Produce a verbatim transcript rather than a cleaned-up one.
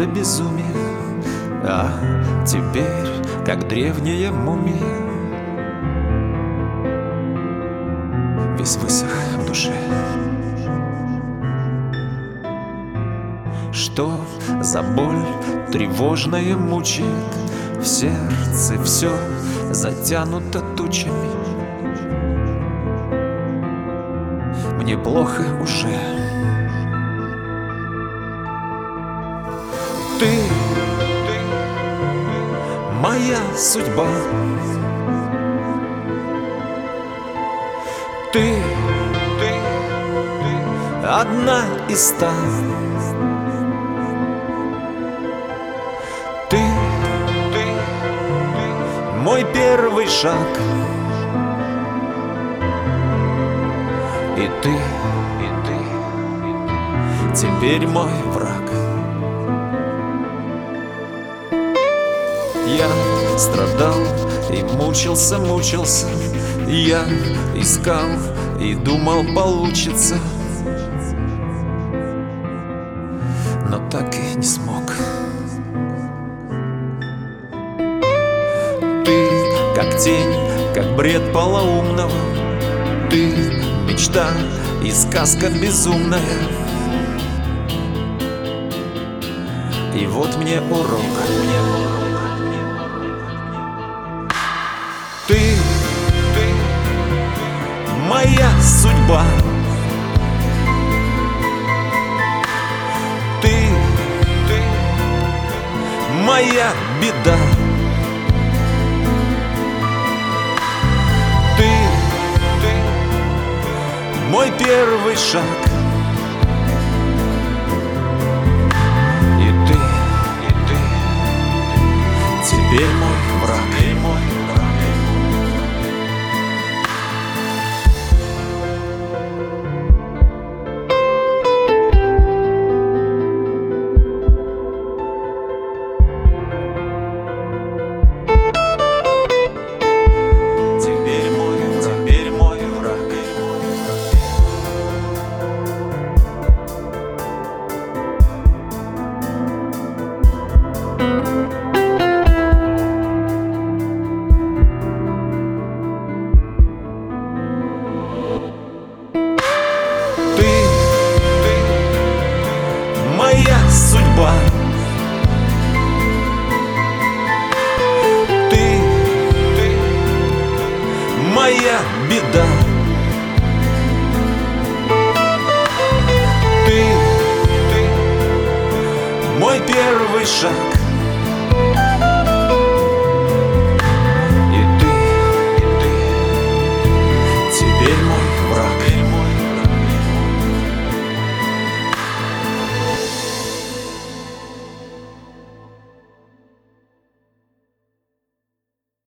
до безумия, а теперь, как древняя мумия, весь высох в душе. Что за боль тревожная мучает? В сердце все затянуто тучами. Мне плохо уже. Ты, моя судьба. Ты, одна из ста. Ты, мой первый шаг. И ты, и ты, теперь мой враг. Я страдал и мучился, мучился. Я искал и думал, получится, но так и не смог. Ты, как тень, как бред полоумного. Ты, мечта и сказка безумная. И вот мне урок. Ты, ты, моя судьба. Ты, ты, моя беда. Ты, ты, мой первый шаг. И ты, и ты, теперь мой враг. Теперь мой враг. Судьба. Ты, ты, моя беда. Ты, ты, мой первый шаг.